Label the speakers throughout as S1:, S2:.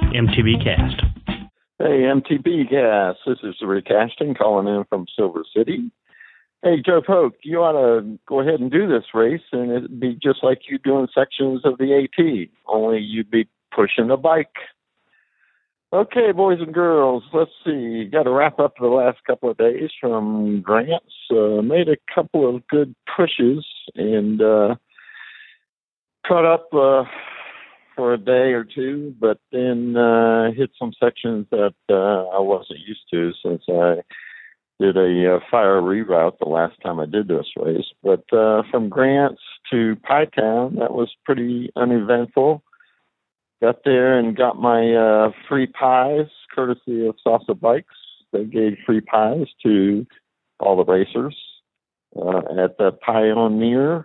S1: MTB Cast.
S2: Hey, MTB Cast. This is Rick Ashton calling in from Silver City. Hey, Joe Polk, you ought to go ahead and do this race, and it'd be just like you doing sections of the AT, only you'd be pushing a bike. Okay, boys and girls, let's see. Got to wrap up the last couple of days from Grants. Made a couple of good pushes and caught up for a day or two, but then hit some sections that I wasn't used to since I did a fire reroute the last time I did this race. But from Grants to Pie Town, that was pretty uneventful. Got there and got my free pies, courtesy of Salsa Bikes. They gave free pies to all the racers at the Pioneer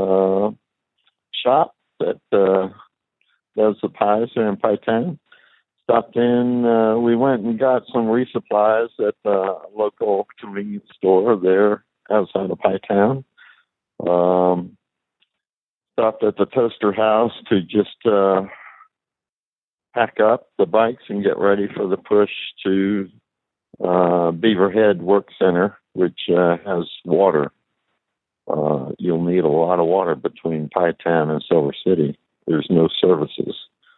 S2: shop that does the pies there in Pie Town. Stopped in. We went and got some resupplies at the local convenience store there outside of Pie Town. Stopped at the Toaster House to just pack up the bikes and get ready for the push to Beaverhead Work Center, which has water. You'll need a lot of water between Pie Town and Silver City. There's no services.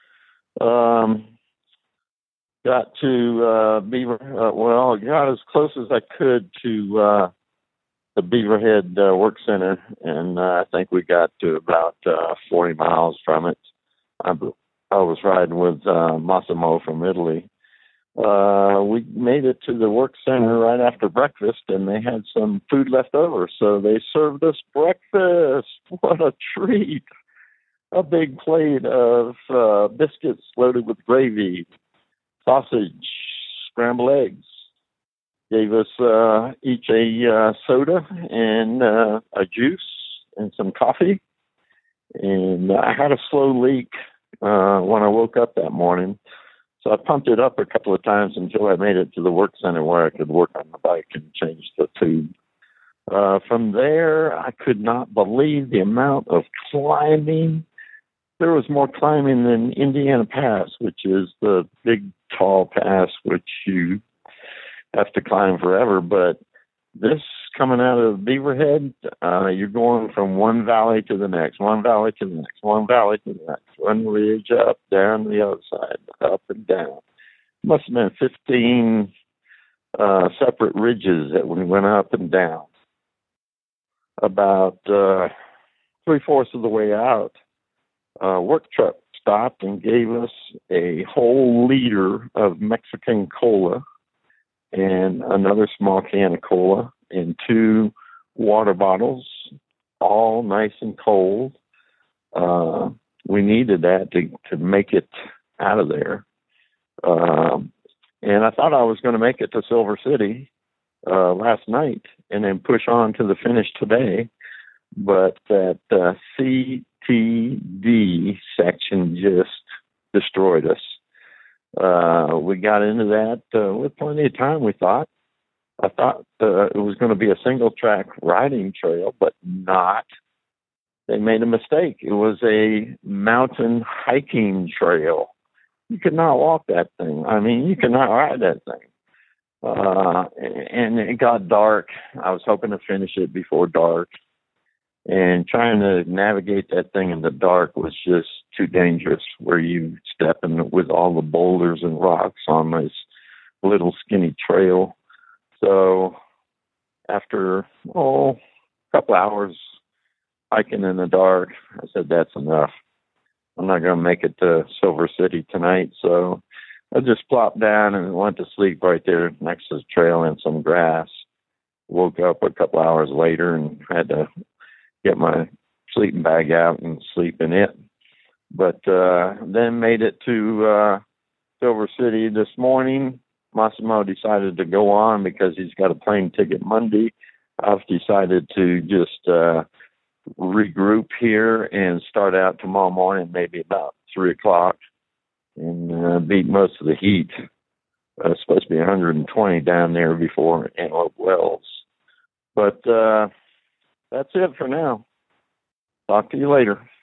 S2: Got to got as close as I could to the Beaverhead Work Center, and I think we got to about 40 miles from it. I was riding with Massimo from Italy. We made it to the work center right after breakfast, and they had some food left over, so they served us breakfast. What a treat! A big plate of biscuits loaded with gravy, sausage, scrambled eggs. Gave us each a soda and a juice and some coffee. And I had a slow leak when I woke up that morning. So I pumped it up a couple of times until I made it to the work center where I could work on the bike and change the tube. From there, I could not believe the amount of climbing. There was more climbing than Indiana Pass, which is the big, tall pass, which you have to climb forever. But this coming out of Beaverhead, you're going from one valley to the next, one valley to the next, one valley to the next, one ridge up, down the other side, up and down. Must have been 15 separate ridges that we went up and down. About 3/4 of the way out, work truck stopped and gave us a whole liter of Mexican cola and another small can of cola and 2 water bottles, all nice and cold. We needed that to make it out of there. And I thought I was going to make it to Silver City last night and then push on to the finish today. But that CTD section just destroyed us. We got into that with plenty of time, we thought. I thought it was going to be a single-track riding trail, but not. They made a mistake. It was a mountain hiking trail. You could not walk that thing. I mean, you could not ride that thing. And it got dark. I was hoping to finish it before dark. And trying to navigate that thing in the dark was just too dangerous, where you step in with all the boulders and rocks on this little skinny trail. So after, a couple hours hiking in the dark, I said, that's enough. I'm not going to make it to Silver City tonight. So I just plopped down and went to sleep right there next to the trail in some grass. Woke up a couple hours later and had to get my sleeping bag out and sleep in it. But then made it to Silver City this morning. Massimo decided to go on because he's got a plane ticket Monday. I've decided to just regroup here and start out tomorrow morning, maybe about 3 o'clock, and beat most of the heat. It's supposed to be 120 down there before Antelope Wells. But that's it for now. Talk to you later.